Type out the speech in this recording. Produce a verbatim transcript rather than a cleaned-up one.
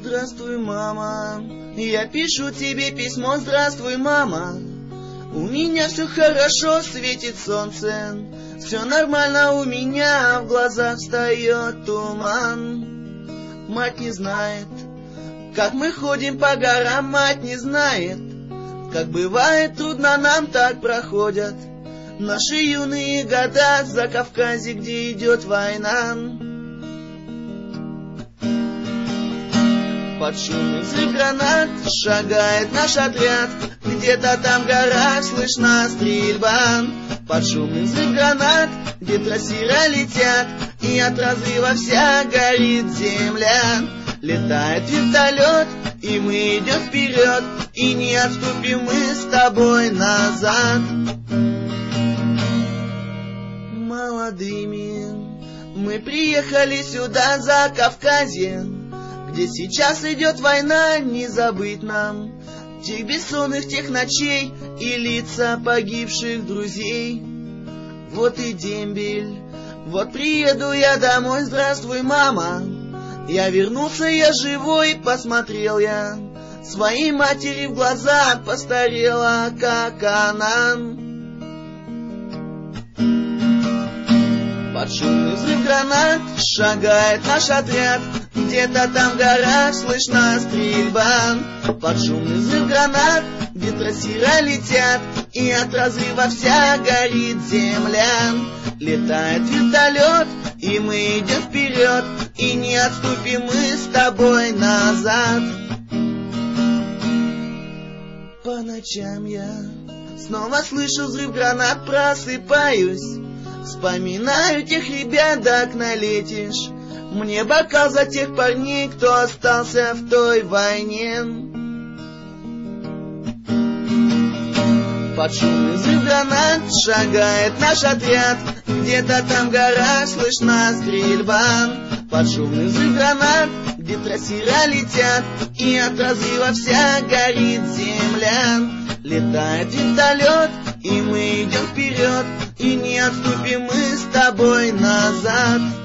здравствуй, мама. Я пишу тебе письмо, здравствуй, мама. У меня все хорошо, светит солнце. Все нормально у меня, в глазах встает туман. Мать не знает, как мы ходим по горам, мать не знает, как бывает трудно нам, так проходят наши юные года за Кавказе, где идет война. Под шумный взрыв гранат шагает наш отряд, где-то там в горах слышна стрельба. Под шумный взрыв гранат, где трассера летят, и от разрыва вся горит земля. Летает вертолет, и мы идем вперед, и не отступим мы с тобой назад. Молодыми мы приехали сюда за Кавказье, где сейчас идет война, не забыть нам тех бессонных тех ночей и лица погибших друзей. Вот и дембель, вот приеду я домой, здравствуй, мама. Я вернулся, я живой, посмотрел я своей матери в глаза, постарела, как она. Под шумный взрыв гранат шагает наш отряд, где-то там в горах слышна стрельба. Под шумный взрыв гранат, где трассера летят, и от разрыва вся горит земля. Летает вертолет, и мы идем вперед, и не отступим мы с тобой назад. По ночам я снова слышу взрыв гранат, просыпаюсь, вспоминаю тех ребят, до окна летишь. Мне бокал за тех парней, кто остался в той войне. Под шумный взрыв гранат шагает наш отряд, где-то там в горах слышна стрельба. Под шумный взрыв гранат, где трассера летят, и от разрыва вся горит земля. Летает вертолет, и мы идем вперед, и не отступим мы с тобой назад.